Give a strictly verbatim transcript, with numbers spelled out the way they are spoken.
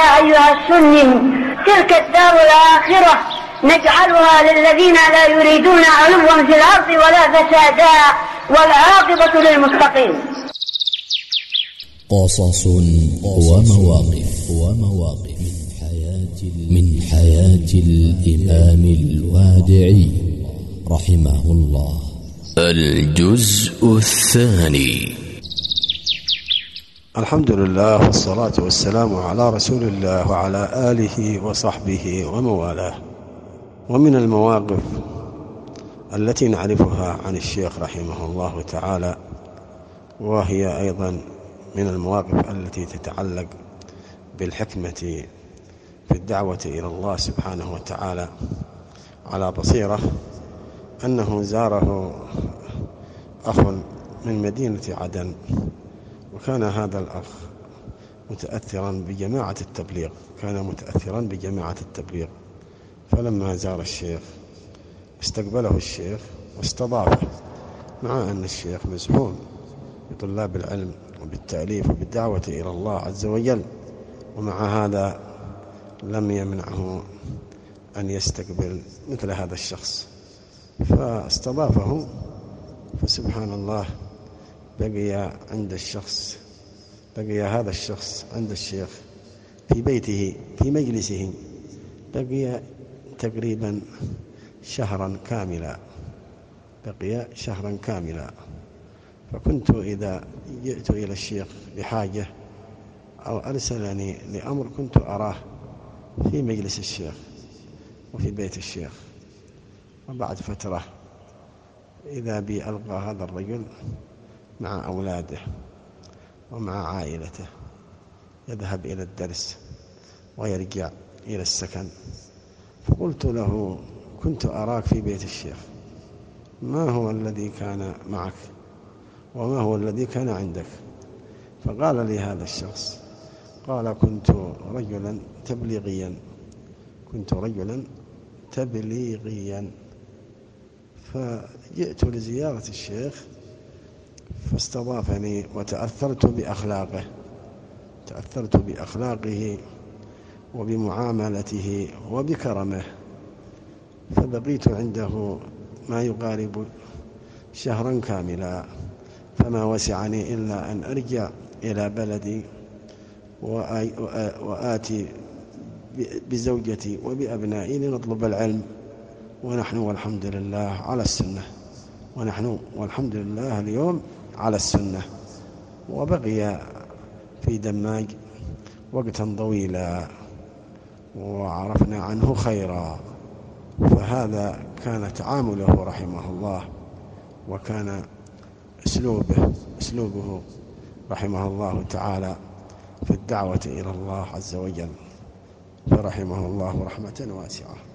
يا أيها السني تلك الدار الآخرة نجعلها للذين لا يريدون علوا في الأرض ولا فسادا والعاقبة للمتقين. قصص ومواقف ومواقف من حياة من حياة الإمام الوادعي رحمه الله. الجزء الثاني. الحمد لله والصلاة والسلام على رسول الله وعلى آله وصحبه وموالاه. ومن المواقف التي نعرفها عن الشيخ رحمه الله تعالى، وهي أيضا من المواقف التي تتعلق بالحكمة في الدعوة إلى الله سبحانه وتعالى على بصيرة، أنه زاره أخ من مدينة عدن، وكان هذا الأخ متأثرا بجماعة التبليغ كان متأثرا بجماعة التبليغ فلما زار الشيخ استقبله الشيخ واستضافه، مع أن الشيخ مزحوم بطلاب العلم وبالتأليف وبالدعوة إلى الله عز وجل، ومع هذا لم يمنعه أن يستقبل مثل هذا الشخص، فاستضافه. فسبحان الله، بقي عند الشخص بقي هذا الشخص عند الشيخ في بيته في مجلسه، بقي تقريبا شهرا كاملا بقي شهرا كاملا فكنت إذا جئت إلى الشيخ بحاجة أو أرسلني لأمر كنت أراه في مجلس الشيخ وفي بيت الشيخ. وبعد فترة إذا بي ألقى هذا الرجل مع أولاده ومع عائلته يذهب إلى الدرس ويرجع إلى السكن. فقلت له: كنت أراك في بيت الشيخ، ما هو الذي كان معك وما هو الذي كان عندك؟ فقال لي هذا الشخص، قال: كنت رجلا تبليغيا كنت رجلا تبليغيا فجئت لزيارة الشيخ فاستضافني وتأثرت بأخلاقه تأثرت بأخلاقه وبمعاملته وبكرمه، فبقيت عنده ما يقارب شهرا كاملا، فما وسعني إلا أن أرجع إلى بلدي وآتي بزوجتي وبأبنائي لنطلب العلم، ونحن والحمد لله على السنة ونحن والحمد لله اليوم على السنة. وبقي في دماج وقتا طويلا وعرفنا عنه خيرا. فهذا كان تعامله رحمه الله، وكان أسلوبه أسلوبه رحمه الله تعالى في الدعوة إلى الله عز وجل، فرحمه الله رحمة واسعة.